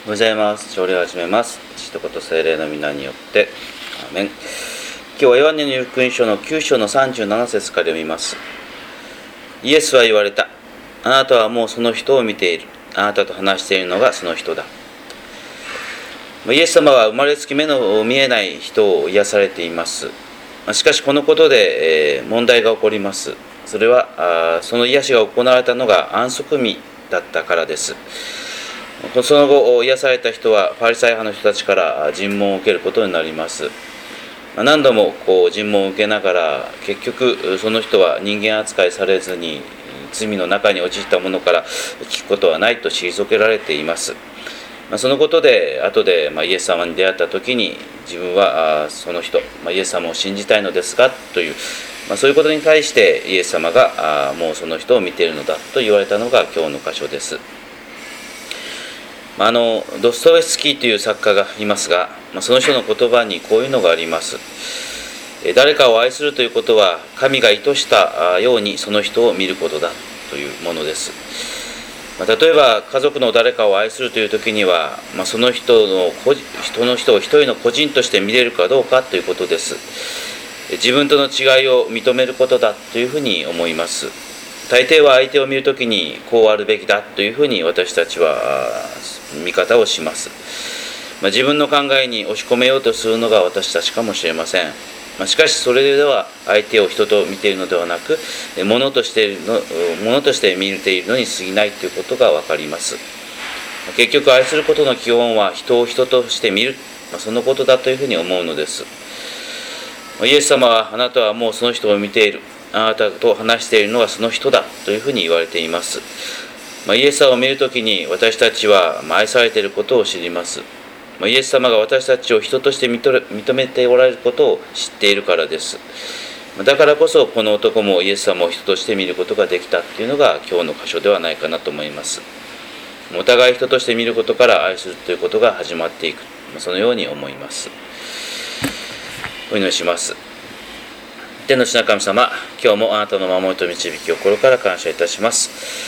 おはようございます。朝礼を始めます。父と子と聖霊の皆によって。アーメン。今日はヨハネの福音書の9章の37節から読みます。イエスは言われた。あなたはもうその人を見ている。あなたと話しているのがその人だ。イエス様は生まれつき目の見えない人を癒されています。しかしこのことで問題が起こります。それはその癒しが行われたのが安息日だったからです。その後癒された人はパリサイ派の人たちから尋問を受けることになります。何度も尋問を受けながら結局その人は人間扱いされずに罪の中に陥った者から聞くことはないと退けられています。そのことで後でイエス様に出会った時に自分はその人イエス様を信じたいのですがというそういうことに対してイエス様がもうその人を見ているのだと言われたのが今日の箇所です。ドストエフスキーという作家がいますが、その人の言葉にこういうのがあります。誰かを愛するということは神が意図したようにその人を見ることだというものです。例えば家族の誰かを愛するという時には、その人を一人の個人として見れるかどうかということです。自分との違いを認めることだというふうに思います。大抵は相手を見るときにこうあるべきだというふうに私たちは見方をします。自分の考えに押し込めようとするのが私たちかもしれません。しかしそれでは相手を人と見ているのではなく物として見ているのに過ぎないということが分かります。結局愛することの基本は人を人として見る、そのことだというふうに思うのです。イエス様はあなたはもうその人を見ている、あなたと話しているのがその人だというふうに言われています。イエス様を見るときに私たちは愛されていることを知ります。イエス様が私たちを人として認めておられることを知っているからです。だからこそこの男もイエス様を人として見ることができたというのが今日の箇所ではないかなと思います。お互い人として見ることから愛するということが始まっていく、そのように思います。お祈りします。天の父なる神様、今日もあなたの守りと導きを心から感謝いたします。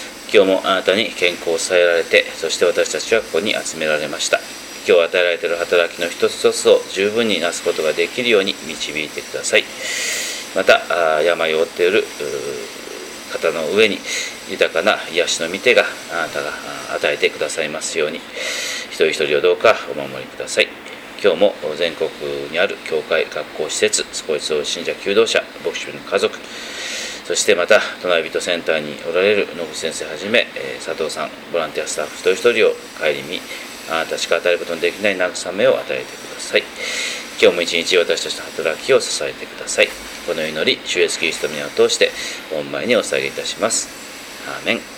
今日もあなたに健康を支えられて、そして私たちはここに集められました。今日与えられている働きの一つ一つを十分になすことができるように導いてください。また病を負っている方の上に豊かな癒しの御手があなたが与えてくださいますように、一人一人をどうかお守りください。今日も全国にある教会、学校施設、スポーツ信者、求道者、牧師の家族、そしてまた隣人センターにおられる野口先生はじめ佐藤さん、ボランティアスタッフ一人一人を顧み、あなたしか与えることのできない慰めを与えてください。今日も一日私たちの働きを支えてください。この祈り、主イエスキリストの皆を通して御前にお捧げいたします。アーメン。